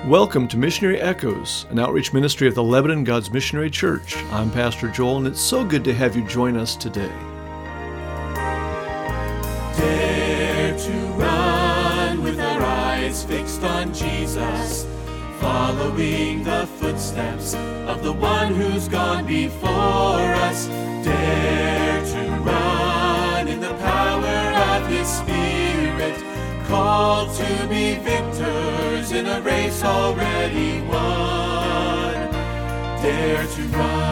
Welcome to Missionary Echoes, an outreach ministry of the Lebanon God's Missionary Church. I'm Pastor Joel, and it's so good to have you join us today. Dare to run with our eyes fixed on Jesus, following the footsteps of the one who's gone before us. Dare to run in the power of His Spirit, called to be victors in a race already won. Dare to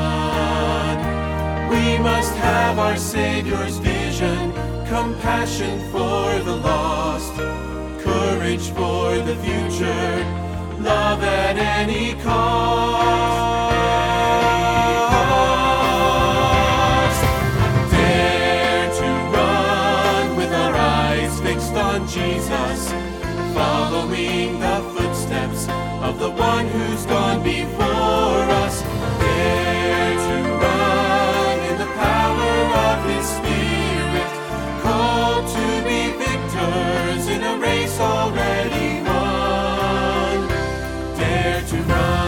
run. We must have our Savior's vision, compassion for the lost, courage for the future, love at any cost. Dare to run with our eyes fixed on Jesus, following the footsteps of the one who's gone before us. Dare to run in the power of His Spirit, called to be victors in a race already won. Dare to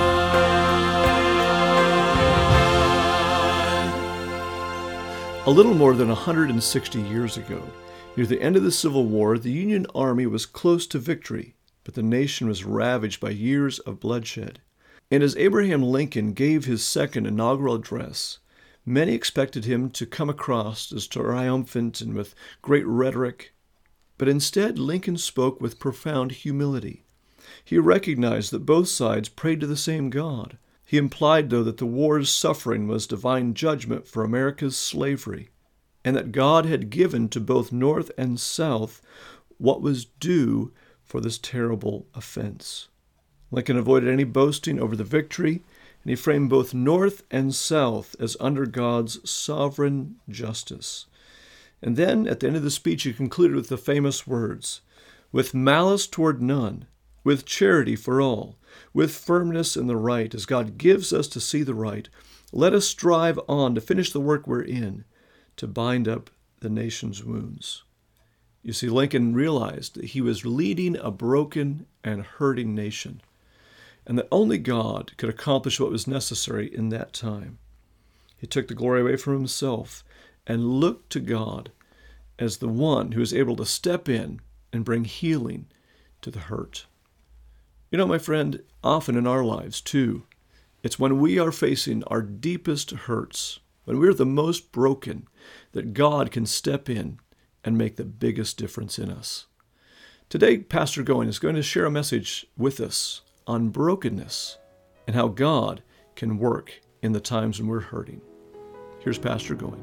run. A little more than 160 years ago, near the end of the Civil War, the Union Army was close to victory, but the nation was ravaged by years of bloodshed. And as Abraham Lincoln gave his second inaugural address, many expected him to come across as triumphant and with great rhetoric. But instead, Lincoln spoke with profound humility. He recognized that both sides prayed to the same God. He implied, though, that the war's suffering was divine judgment for America's slavery, and that God had given to both North and South what was due for this terrible offense. Lincoln avoided any boasting over the victory, and he framed both North and South as under God's sovereign justice. And then, at the end of the speech, he concluded with the famous words, "With malice toward none, with charity for all, with firmness in the right, as God gives us to see the right, let us strive on to finish the work we're in, to bind up the nation's wounds." You see, Lincoln realized that he was leading a broken and hurting nation, and that only God could accomplish what was necessary in that time. He took the glory away from himself and looked to God as the one who is able to step in and bring healing to the hurt. You know, my friend, often in our lives, too, it's when we are facing our deepest hurts, when we're the most broken, that God can step in and make the biggest difference in us. Today, Pastor Goin is going to share a message with us on brokenness and how God can work in the times when we're hurting. Here's Pastor Goin.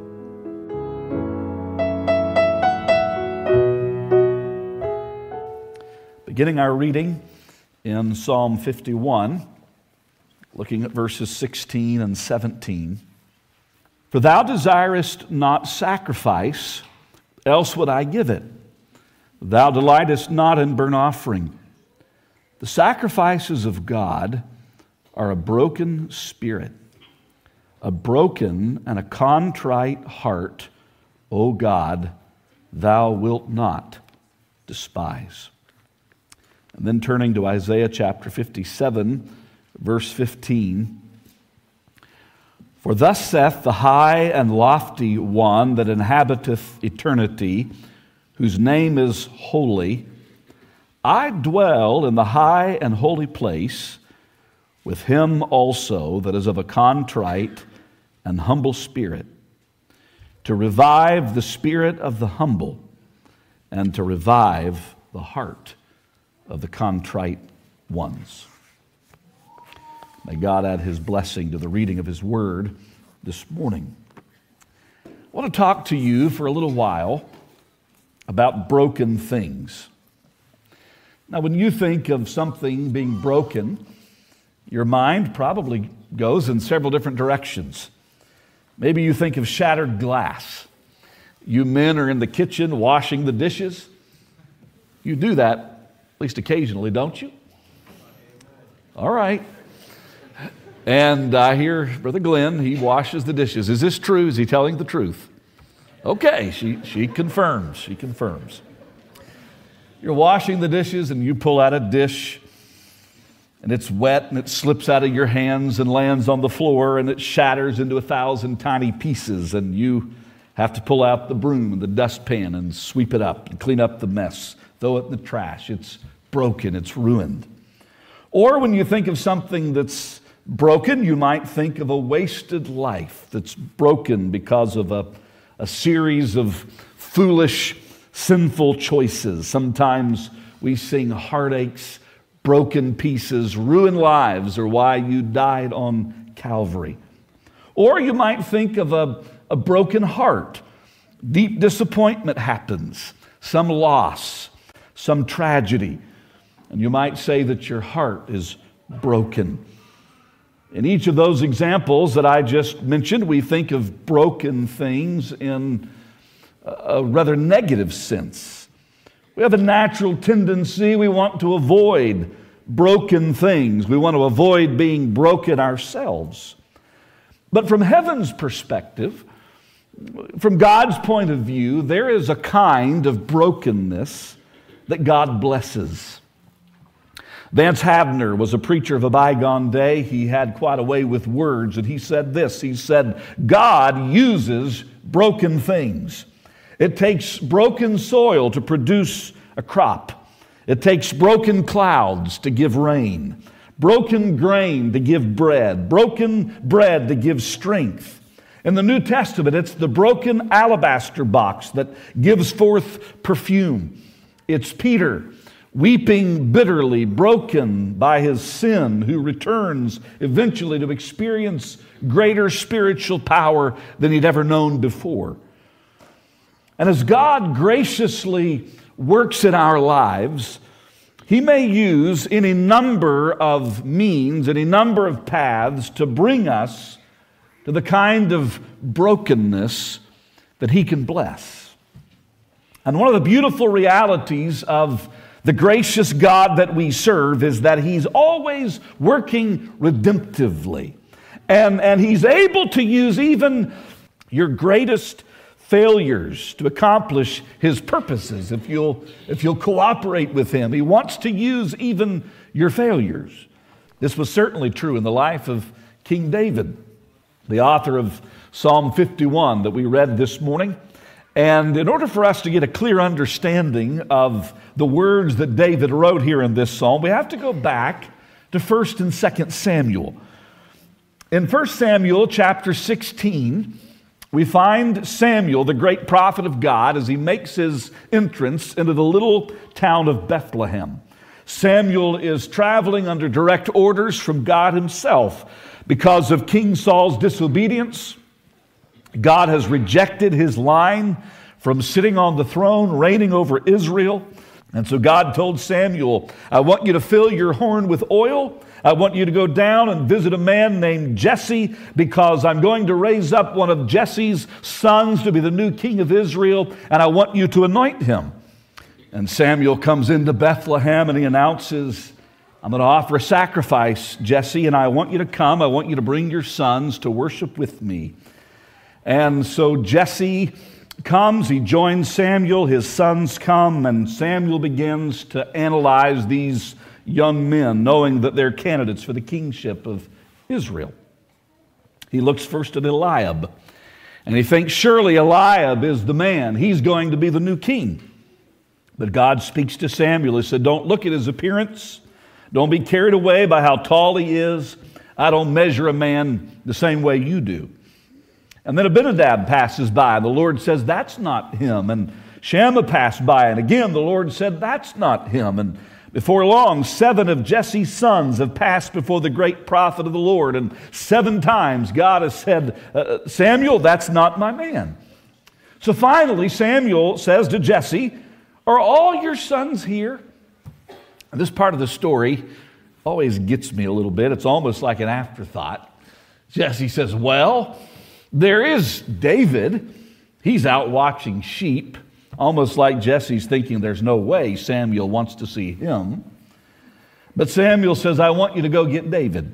Beginning our reading in Psalm 51, looking at verses 16 and 17. "For thou desirest not sacrifice, else would I give it. Thou delightest not in burnt offering. The sacrifices of God are a broken spirit, a broken and a contrite heart, O God, thou wilt not despise." And then turning to Isaiah chapter 57, verse 15. "For thus saith the high and lofty one that inhabiteth eternity, whose name is holy, I dwell in the high and holy place, with him also that is of a contrite and humble spirit, to revive the spirit of the humble, and to revive the heart of the contrite ones." May God add His blessing to the reading of His Word this morning. I want to talk to you for a little while about broken things. Now, when you think of something being broken, your mind probably goes in several different directions. Maybe you think of shattered glass. You men are in the kitchen washing the dishes. You do that at least occasionally, don't you? All right. And I hear Brother Glenn, he washes the dishes. Is this true? Is he telling the truth? Okay, she confirms. She confirms. You're washing the dishes and you pull out a dish and it's wet and it slips out of your hands and lands on the floor and it shatters into 1,000 tiny pieces, and you have to pull out the broom and the dustpan and sweep it up and clean up the mess, throw it in the trash. It's broken, it's ruined. Or when you think of something that's broken, you might think of a wasted life that's broken because of a series of foolish, sinful choices. Sometimes we sing heartaches, broken pieces, ruined lives are why you died on Calvary. Or you might think of a broken heart. Deep disappointment happens, some loss, some tragedy, and you might say that your heart is broken. In each of those examples that I just mentioned, we think of broken things in a rather negative sense. We have a natural tendency, we want to avoid broken things. We want to avoid being broken ourselves. But from heaven's perspective, from God's point of view, there is a kind of brokenness that God blesses. Vance Havner was a preacher of a bygone day. He had quite a way with words, and he said this. He said, God uses broken things. It takes broken soil to produce a crop. It takes broken clouds to give rain, broken grain to give bread, broken bread to give strength. In the New Testament, it's the broken alabaster box that gives forth perfume. It's Peter, weeping bitterly, broken by his sin, who returns eventually to experience greater spiritual power than he'd ever known before. And as God graciously works in our lives, He may use any number of means, any number of paths to bring us to the kind of brokenness that He can bless. And one of the beautiful realities of the gracious God that we serve is that He's always working redemptively. And He's able to use even your greatest failures to accomplish His purposes if you'll cooperate with Him. He wants to use even your failures. This was certainly true in the life of King David, the author of Psalm 51 that we read this morning. And in order for us to get a clear understanding of the words that David wrote here in this psalm, we have to go back to 1 and 2 Samuel. In 1 Samuel chapter 16, we find Samuel, the great prophet of God, as he makes his entrance into the little town of Bethlehem. Samuel is traveling under direct orders from God Himself. Because of King Saul's disobedience, God has rejected his line from sitting on the throne, reigning over Israel. And so God told Samuel, I want you to fill your horn with oil. I want you to go down and visit a man named Jesse, because I'm going to raise up one of Jesse's sons to be the new king of Israel, and I want you to anoint him. And Samuel comes into Bethlehem and he announces, I'm going to offer a sacrifice, Jesse, and I want you to come. I want you to bring your sons to worship with me. And so Jesse comes, he joins Samuel, his sons come, and Samuel begins to analyze these young men, knowing that they're candidates for the kingship of Israel. He looks first at Eliab, and he thinks surely Eliab is the man. He's going to be the new king. But God speaks to Samuel. He said, don't look at his appearance. Don't be carried away by how tall he is. I don't measure a man the same way you do. And then Abinadab passes by, and the Lord says, that's not him. And Shammah passed by, and again the Lord said, that's not him. And before long, 7 of Jesse's sons have passed before the great prophet of the Lord, and 7 times God has said, Samuel, that's not my man. So finally, Samuel says to Jesse, are all your sons here? And this part of the story always gets me a little bit. It's almost like an afterthought. Jesse says, well, there is David. He's out watching sheep, almost like Jesse's thinking there's no way Samuel wants to see him. But Samuel says, I want you to go get David.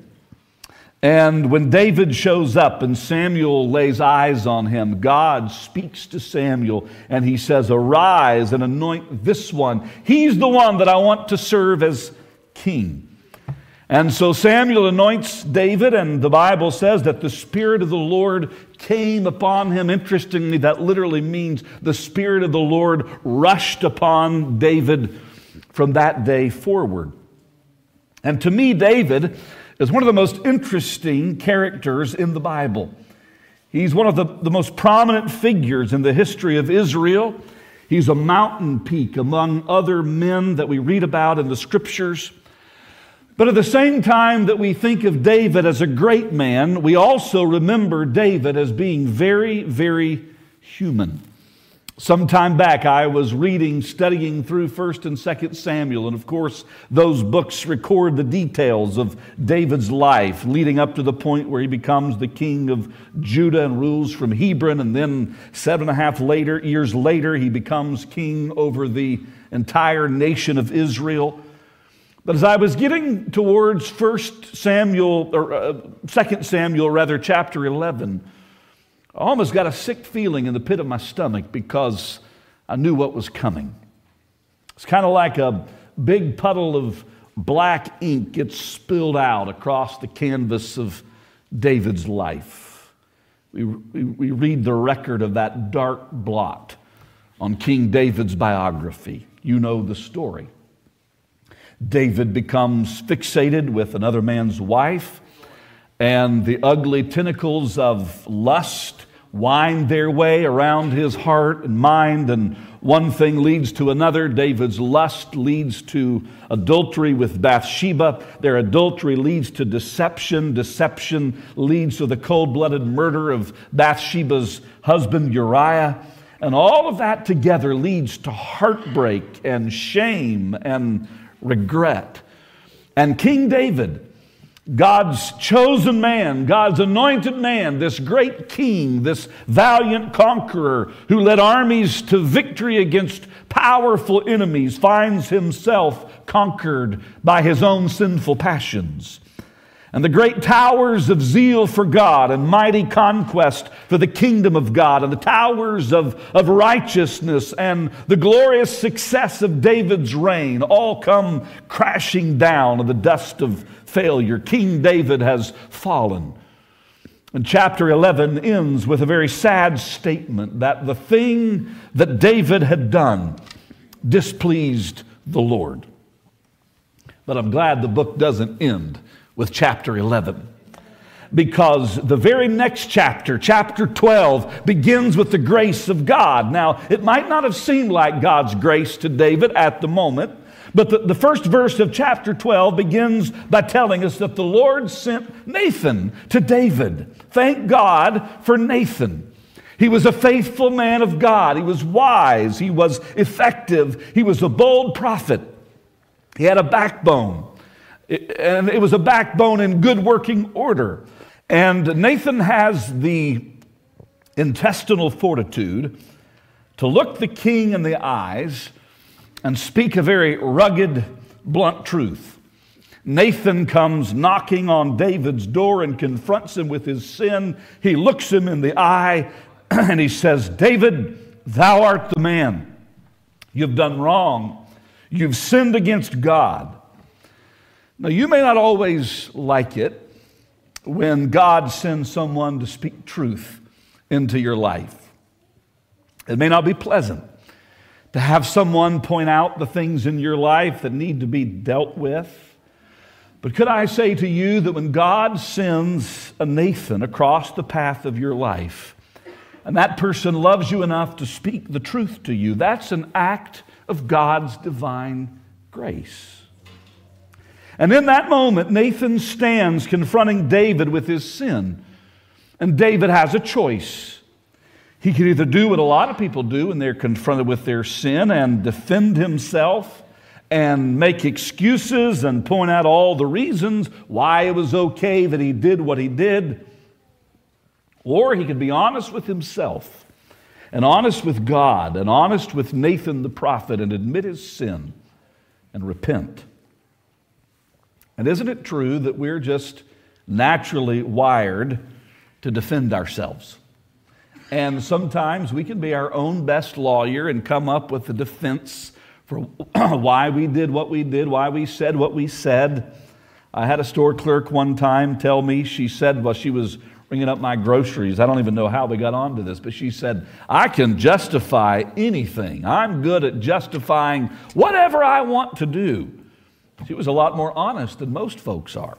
And when David shows up and Samuel lays eyes on him, God speaks to Samuel and He says, arise and anoint this one. He's the one that I want to serve as king. And so Samuel anoints David, and the Bible says that the Spirit of the Lord came upon him. Interestingly, that literally means the Spirit of the Lord rushed upon David from that day forward. And to me, David is one of the most interesting characters in the Bible. He's one of the most prominent figures in the history of Israel. He's a mountain peak among other men that we read about in the Scriptures. But at the same time that we think of David as a great man, we also remember David as being very, very human. Some time back, I was studying through 1 and 2 Samuel, and of course, those books record the details of David's life, leading up to the point where he becomes the king of Judah and rules from Hebron, and then 7.5 years later, he becomes king over the entire nation of Israel. But as I was getting towards 2 Samuel, chapter 11, I almost got a sick feeling in the pit of my stomach because I knew what was coming. It's kind of like a big puddle of black ink gets spilled out across the canvas of David's life. We read the record of that dark blot on King David's biography. You know the story. David becomes fixated with another man's wife, and the ugly tentacles of lust wind their way around his heart and mind, and one thing leads to another. David's lust leads to adultery with Bathsheba. Their adultery leads to deception. Deception leads to the cold-blooded murder of Bathsheba's husband Uriah. And all of that together leads to heartbreak and shame and regret. And King David, God's chosen man, God's anointed man, this great king, this valiant conqueror who led armies to victory against powerful enemies, finds himself conquered by his own sinful passions. And the great towers of zeal for God and mighty conquest for the kingdom of God, and the towers of righteousness and the glorious success of David's reign all come crashing down in the dust of failure. King David has fallen. And chapter 11 ends with a very sad statement that the thing that David had done displeased the Lord. But I'm glad the book doesn't end with chapter 11, because the very next chapter, chapter 12, begins with the grace of God. Now, it might not have seemed like God's grace to David at the moment, but the first verse of chapter 12 begins by telling us that the Lord sent Nathan to David. Thank God for Nathan. He was a faithful man of God. He was wise. He was effective. He was a bold prophet. He had a backbone. And it was a backbone in good working order. And Nathan has the intestinal fortitude to look the king in the eyes and speak a very rugged, blunt truth. Nathan comes knocking on David's door and confronts him with his sin. He looks him in the eye and he says, "David, thou art the man. You've done wrong. You've sinned against God." Now, you may not always like it when God sends someone to speak truth into your life. It may not be pleasant to have someone point out the things in your life that need to be dealt with. But could I say to you that when God sends a Nathan across the path of your life, and that person loves you enough to speak the truth to you, that's an act of God's divine grace. And in that moment, Nathan stands confronting David with his sin. And David has a choice. He can either do what a lot of people do when they're confronted with their sin and defend himself and make excuses and point out all the reasons why it was okay that he did what he did. Or he could be honest with himself and honest with God and honest with Nathan the prophet and admit his sin and repent. And isn't it true that we're just naturally wired to defend ourselves? And sometimes we can be our own best lawyer and come up with a defense for why we did what we did, why we said what we said. I had a store clerk one time tell me, she said, while she was ringing up my groceries, I don't even know how we got onto this, but she said, I can justify anything. I'm good at justifying whatever I want to do. She was a lot more honest than most folks are.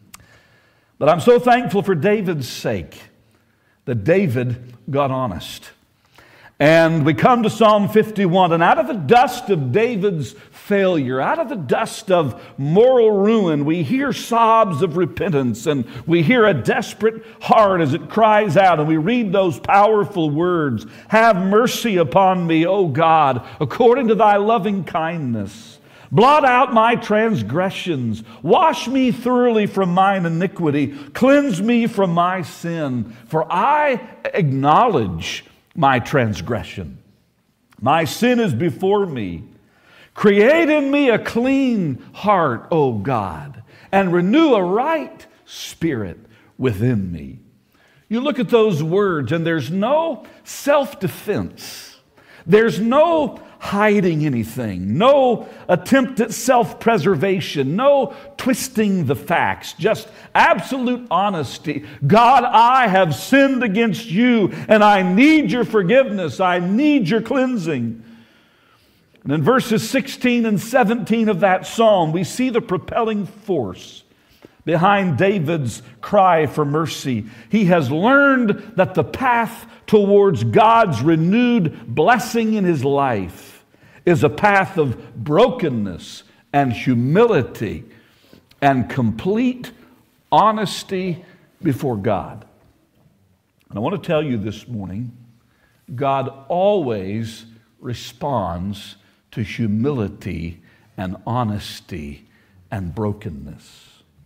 But I'm so thankful for David's sake that David got honest. And we come to Psalm 51, and out of the dust of David's failure, out of the dust of moral ruin, we hear sobs of repentance, and we hear a desperate heart as it cries out, and we read those powerful words, "Have mercy upon me, O God, according to thy loving kindness. Blot out my transgressions. Wash me thoroughly from mine iniquity. Cleanse me from my sin. For I acknowledge my transgression. My sin is before me. Create in me a clean heart, O God, and renew a right spirit within me." You look at those words, and there's no self-defense. There's no hiding anything, no attempt at self-preservation, no twisting the facts, just absolute honesty. God, I have sinned against you, and I need your forgiveness. I need your cleansing. And in verses 16 and 17 of that psalm, we see the propelling force behind David's cry for mercy. He has learned that the path towards God's renewed blessing in his life is a path of brokenness and humility and complete honesty before God. And I want to tell you this morning, God always responds to humility and honesty and brokenness.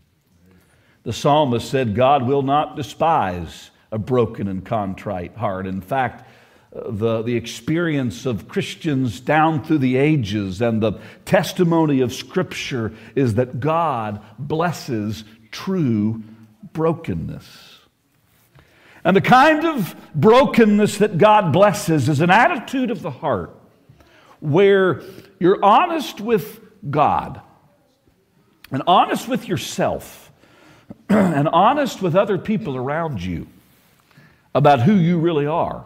The psalmist said, God will not despise a broken and contrite heart. In fact, the experience of Christians down through the ages and the testimony of Scripture is that God blesses true brokenness. And the kind of brokenness that God blesses is an attitude of the heart where you're honest with God and honest with yourself and honest with other people around you about who you really are.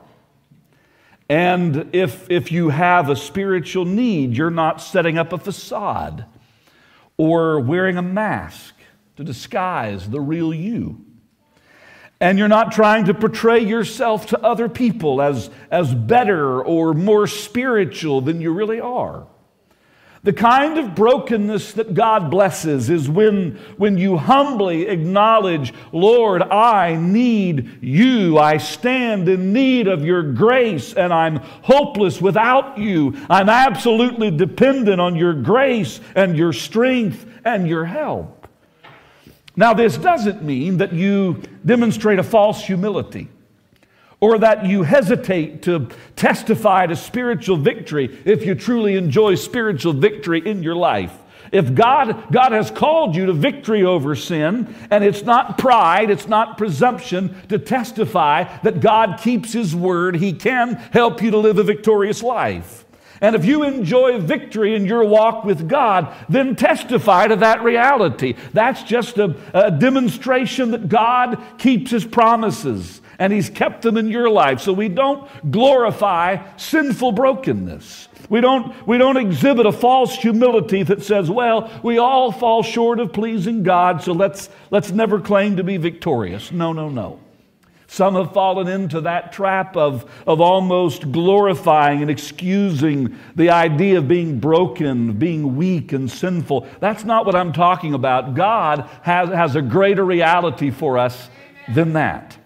And if you have a spiritual need, you're not setting up a facade or wearing a mask to disguise the real you. And you're not trying to portray yourself to other people as better or more spiritual than you really are. The kind of brokenness that God blesses is when you humbly acknowledge, Lord, I need you. I stand in need of your grace, and I'm hopeless without you. I'm absolutely dependent on your grace and your strength and your help. Now, this doesn't mean that you demonstrate a false humility or that you hesitate to testify to spiritual victory if you truly enjoy spiritual victory in your life. If God has called you to victory over sin, and it's not pride, it's not presumption to testify that God keeps His word, He can help you to live a victorious life. And if you enjoy victory in your walk with God, then testify to that reality. That's just a demonstration that God keeps His promises, and He's kept them in your life. So we don't glorify sinful brokenness. We don't exhibit a false humility that says, well, we all fall short of pleasing God, so let's never claim to be victorious. No. Some have fallen into that trap of almost glorifying and excusing the idea of being broken, being weak and sinful. That's not what I'm talking about. God has a greater reality for us than that.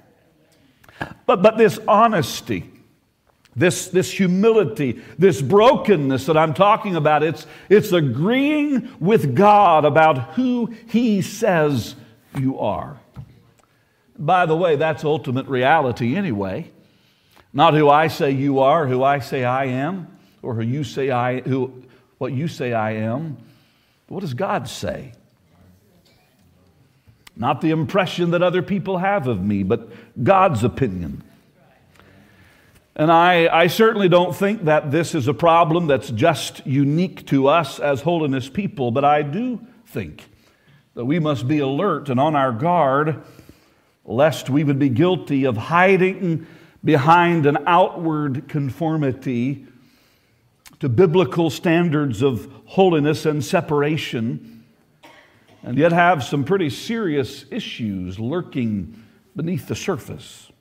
But this honesty, this humility, this brokenness that I'm talking about, it's agreeing with God about who He says you are. By the way, that's ultimate reality anyway. Not who I say you are, who I say I am, or what you say I am. But what does God say? Not the impression that other people have of me, but God's opinion. And I certainly don't think that this is a problem that's just unique to us as holiness people, but I do think So we must be alert and on our guard, lest we would be guilty of hiding behind an outward conformity to biblical standards of holiness and separation, and yet have some pretty serious issues lurking beneath the surface.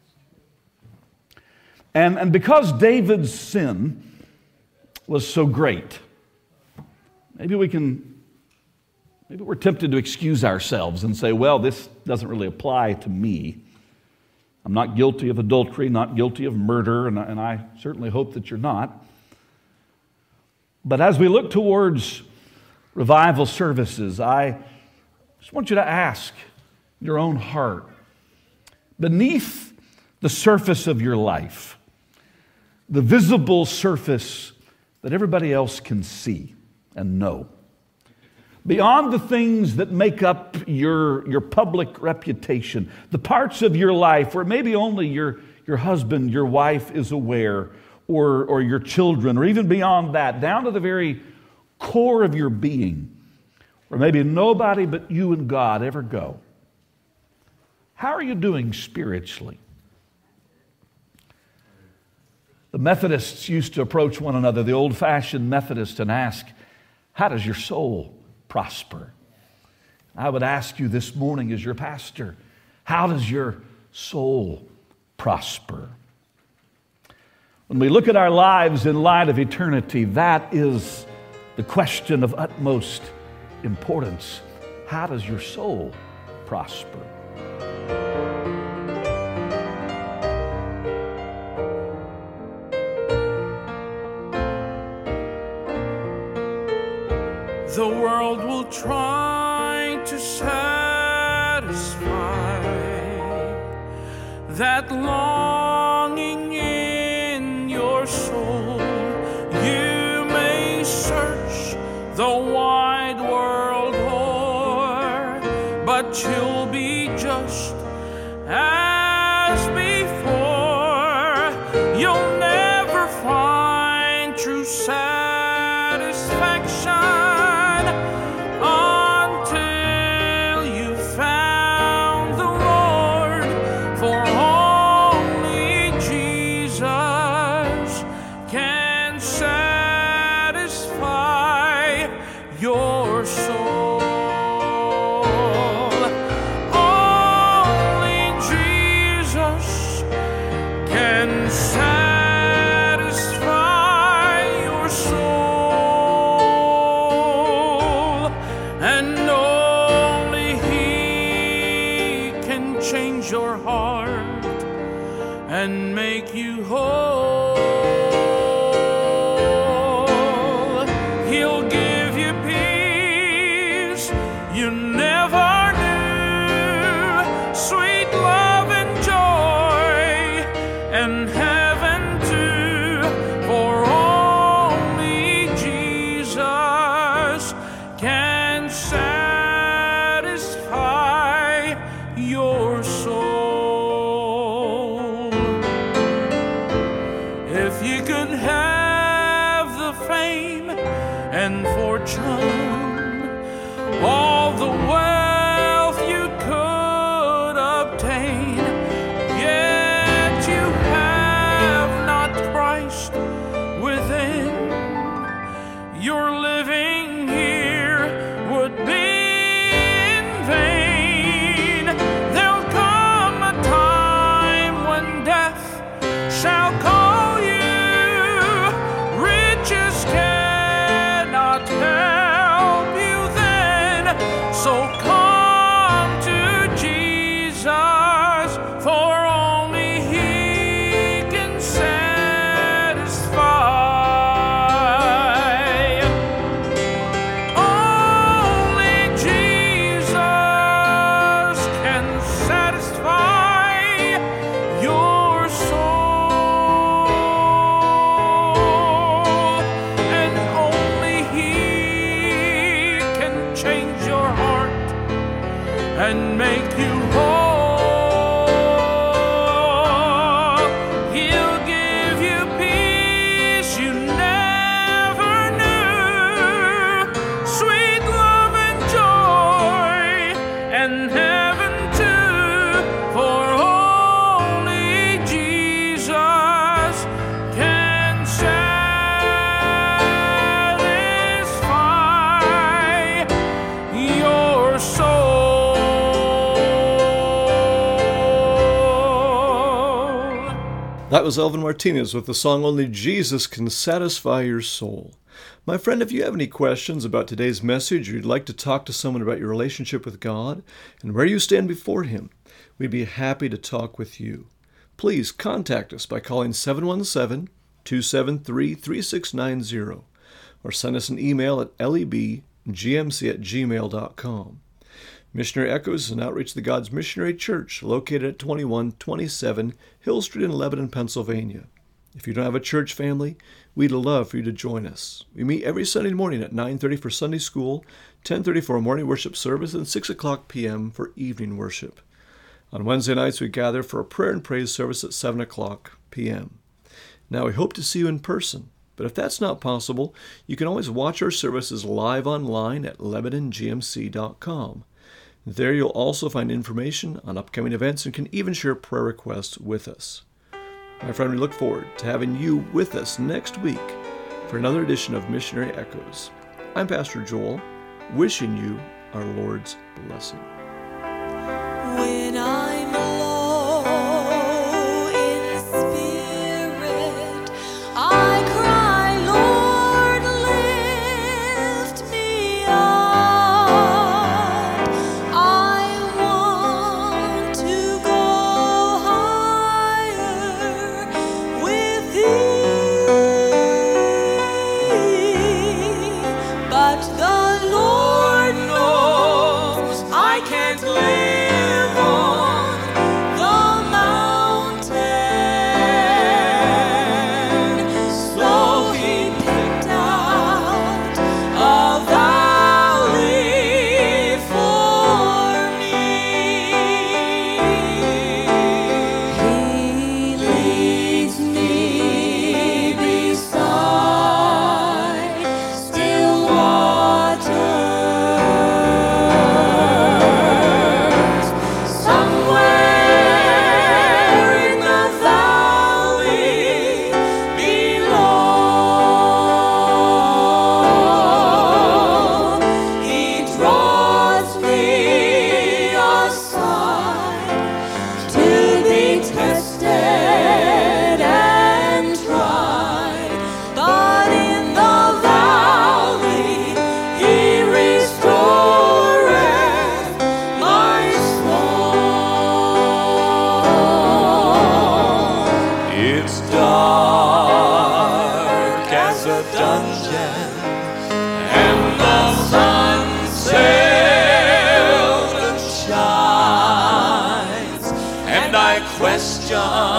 And because David's sin was so great, maybe we're tempted to excuse ourselves and say, well, this doesn't really apply to me. I'm not guilty of adultery, not guilty of murder, and I certainly hope that you're not. But as we look towards revival services, I just want you to ask your own heart, beneath the surface of your life, the visible surface that everybody else can see and know, beyond the things that make up your public reputation, the parts of your life where maybe only your husband, your wife is aware, or your children, or even beyond that, down to the very core of your being, where maybe nobody but you and God ever go. How are you doing spiritually? The Methodists used to approach one another, the old-fashioned Methodists, and ask, how does your soul prosper? I would ask you this morning as your pastor, how does your soul prosper? When we look at our lives in light of eternity, that is the question of utmost importance. How does your soul prosper? The world will try to satisfy that longing in your soul. You may search the wide world o'er, but you'll be just as before. You'll never find true satisfaction until you found the Lord, for only Jesus can satisfy your soul. Only Jesus can satisfy your soul, and only He can change your heart and make you whole. He'll give you peace you never knew, sweet love and joy and heaven too, for only Jesus can satisfy your soul. If you could have the fame and fortune, all the wealth you could obtain, yet you have not Christ within, your living here would be in vain. There'll come a time when death shall call you. Riches cannot help you then. So come to Jesus, for only He can satisfy. Only Jesus can satisfy your soul, and only He can change your heart and make you whole. He'll give you peace you never knew, sweet love and joy That was Elvin Martinez with the song Only Jesus Can Satisfy Your Soul. My friend, if you have any questions about today's message or you'd like to talk to someone about your relationship with God and where you stand before Him, we'd be happy to talk with you. Please contact us by calling 717-273-3690 or send us an email at lebgmc@gmail.com. Missionary Echoes is an outreach of the God's Missionary Church located at 2127 Hill Street in Lebanon, Pennsylvania. If you don't have a church family, we'd love for you to join us. We meet every Sunday morning at 9:30 for Sunday school, 10:30 for a morning worship service, and 6 o'clock p.m. for evening worship. On Wednesday nights, we gather for a prayer and praise service at 7 o'clock p.m. Now, we hope to see you in person, but if that's not possible, you can always watch our services live online at LebanonGMC.com. There you'll also find information on upcoming events and can even share prayer requests with us. My friend, we look forward to having you with us next week for another edition of Missionary Echoes. I'm Pastor Joel, wishing you our Lord's blessing. When I'm low in spirit, I cry, Lord, lift me up. I want to go higher with Thee, but the Lord knows I can't live on the mountain. So He picked out a valley for me. He leads me beside still waters. Somewhere in the valley below, He draws me aside to be tested and tried. But in the valley He restoreth my soul. It's dark as a dungeon, and the sun seldom shines, and I question